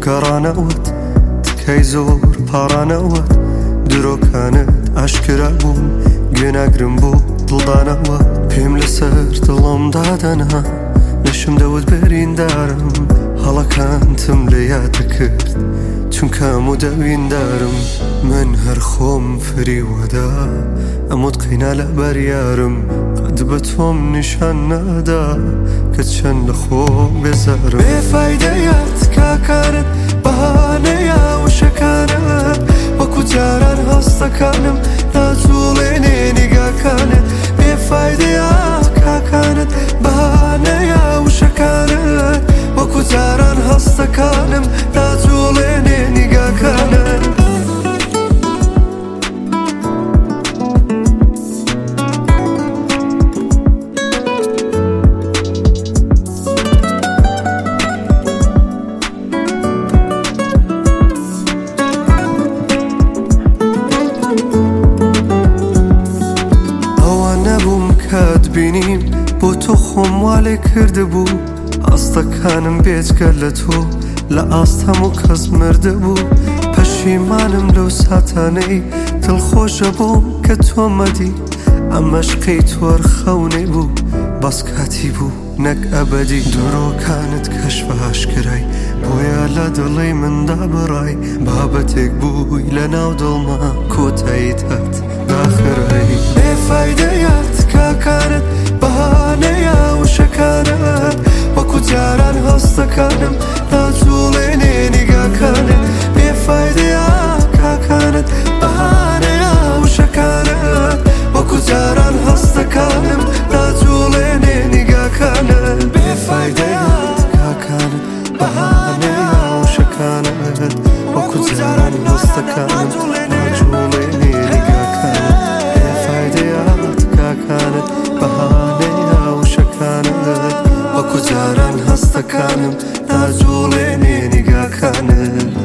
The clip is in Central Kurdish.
گەڕانەوەت تکەی زۆر پاڕانەوەت درۆکانت ئاشکرا بوون گوێناگرم بۆ دڵدانەوە پێم لەسەر دڵۆم دادەنا نەشم دەوت بەریندارم هەڵەکانتم لە یادە کرد چونکە هەموو دەویندارم من هەر خۆم فریوەدا ئەموت قەینا لە بەریارم قەت بە تۆم نیشان نادا کە چەند لە خۆ بێزارم بێفایدەیات کاکانت بەهانەیە وشەکانت وەکو جاران هەستەکانم ناجوڵێنێ نیگاکانت بێفایدەیات کاکانت بەهانەیە وشەکانت وەکو جاران هەستەکانم ناجوڵێنێ نیگاکانت کات بینیم بۆ تۆ خۆم والێ کردبوو ئاستەکانم بێجگە لە تۆ لە ئاست هەموو کەس مردبوو پەشیمانم لەو ساتانەی دڵخۆشە بۆم کە تۆ مەدی ئەمەشقەی تۆر خەونێ بوو بەس کاتی بوو نەک ئەبەدی درۆکانت کەشفە هاشکرای بۆیە لە دڵی مندا بڕای بابەتێک بووی لە ناو دڵما کۆتاییت هات داخرایی بێفایدەیات کاکانت بەهانەیە وشەکانت وەکو جاران هەستەکانم ناجوڵێنێ نیگاکانت بێفایدەیە کاکانت بەهانەیە وشەکانت وەکو جاران هەستەکانم ناجوڵێنێ نیگاکانت بێفایدەیە کاکانت بەهانەیە وشەکانت وەکو جاران هەستەکانم ناجوڵێنێ نیگاکانت بێفایدەیات کاکانت بەهانەیە وشەکانت وەکو جاران هەستەکانم ناجوڵێنێ نیگاکانت